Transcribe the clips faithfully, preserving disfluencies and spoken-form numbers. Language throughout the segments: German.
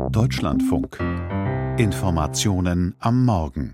Deutschlandfunk. Informationen am Morgen.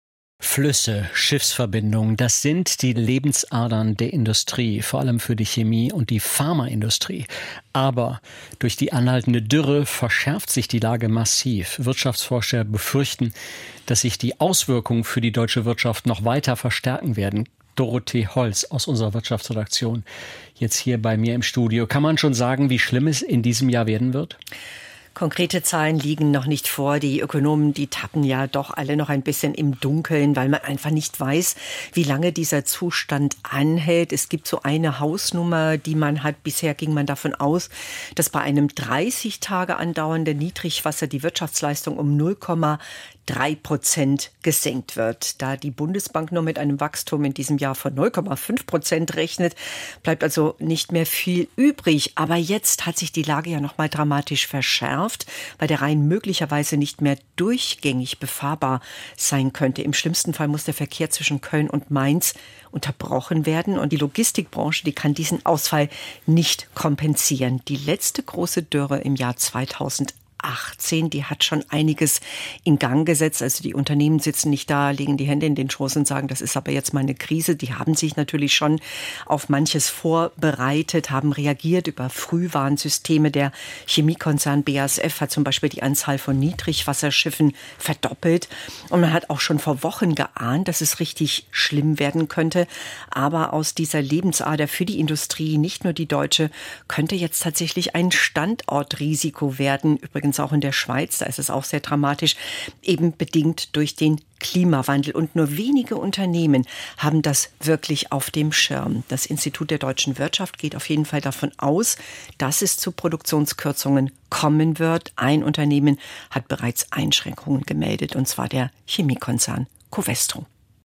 Flüsse, Schiffsverbindungen, das sind die Lebensadern der Industrie, vor allem für die Chemie- und die Pharmaindustrie. Aber durch die anhaltende Dürre verschärft sich die Lage massiv. Wirtschaftsforscher befürchten, dass sich die Auswirkungen für die deutsche Wirtschaft noch weiter verstärken werden. Dorothee Holz aus unserer Wirtschaftsredaktion, jetzt hier bei mir im Studio. Kann man schon sagen, wie schlimm es in diesem Jahr werden wird? Konkrete Zahlen liegen noch nicht vor. Die Ökonomen, die tappen ja doch alle noch ein bisschen im Dunkeln, weil man einfach nicht weiß, wie lange dieser Zustand anhält. Es gibt so eine Hausnummer, die man hat. Bisher ging man davon aus, dass bei einem dreißig Tage andauernden Niedrigwasser die Wirtschaftsleistung um null Komma drei Prozent gesenkt wird. Da die Bundesbank nur mit einem Wachstum in diesem Jahr von null Komma fünf Prozent rechnet, bleibt also nicht mehr viel übrig. Aber jetzt hat sich die Lage ja noch mal dramatisch verschärft, weil der Rhein möglicherweise nicht mehr durchgängig befahrbar sein könnte. Im schlimmsten Fall muss der Verkehr zwischen Köln und Mainz unterbrochen werden. Und die Logistikbranche, die kann diesen Ausfall nicht kompensieren. Die letzte große Dürre im Jahr zweitausendachtzehn, die hat schon einiges in Gang gesetzt. Also die Unternehmen sitzen nicht da, legen die Hände in den Schoß und sagen, das ist aber jetzt mal eine Krise. Die haben sich natürlich schon auf manches vorbereitet, haben reagiert über Frühwarnsysteme. Der Chemiekonzern B A S F hat zum Beispiel die Anzahl von Niedrigwasserschiffen verdoppelt. Und man hat auch schon vor Wochen geahnt, dass es richtig schlimm werden könnte. Aber aus dieser Lebensader für die Industrie, nicht nur die deutsche, könnte jetzt tatsächlich ein Standortrisiko werden. Übrigens auch in der Schweiz, da ist es auch sehr dramatisch, eben bedingt durch den Klimawandel. Und nur wenige Unternehmen haben das wirklich auf dem Schirm. Das Institut der deutschen Wirtschaft geht auf jeden Fall davon aus, dass es zu Produktionskürzungen kommen wird. Ein Unternehmen hat bereits Einschränkungen gemeldet, und zwar der Chemiekonzern Covestro.